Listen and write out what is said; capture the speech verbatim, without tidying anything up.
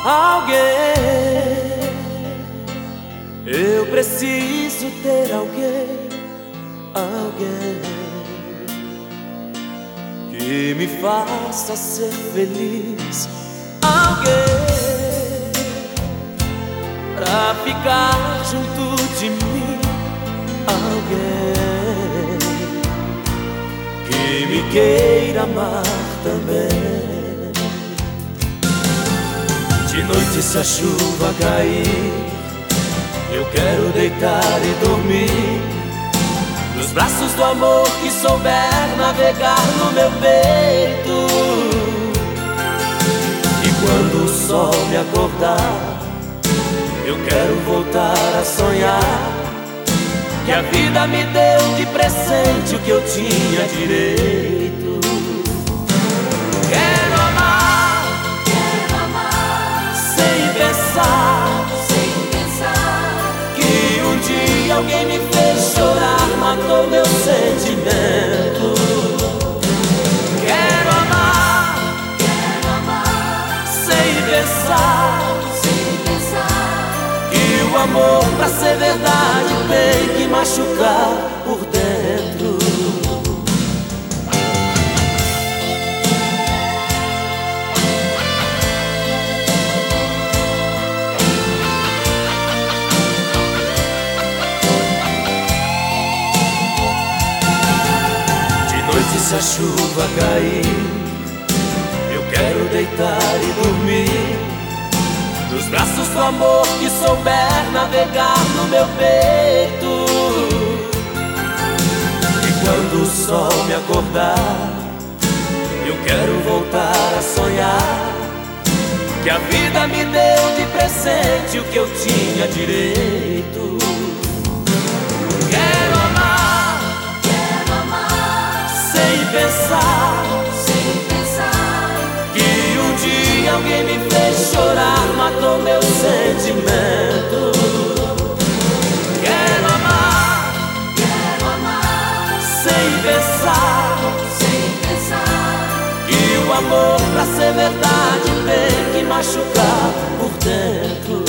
alguém. Eu preciso ter alguém, alguém que me faça ser feliz, alguém pra ficar junto de mim, alguém que me queira amar também. De noite, se a chuva cair, eu quero deitar e dormir nos braços do amor que souber navegar no meu peito. E quando o sol me acordar, eu quero voltar a sonhar que a vida me deu de presente o que eu tinha direito. Quero amar, Quero amar sem pensar sem pensar que um dia alguém me fez chorar, matou meu sentimento. Quero amar, Quero amar sem pensar sem pensar que o amor, pra ser verdade, tem que machucar por dentro. Se a chuva cair, eu quero deitar e dormir nos braços do amor que souber navegar no meu peito. E quando o sol me acordar, eu quero voltar a sonhar que a vida me deu de presente o que eu tinha direito. Quero amar Quero amar sem pensar sem pensar que um dia alguém me fez chorar, matou meu sentimento. Quero amar Quero amar sem pensar sem pensar que o amor, pra ser verdade, tem que machucar por dentro.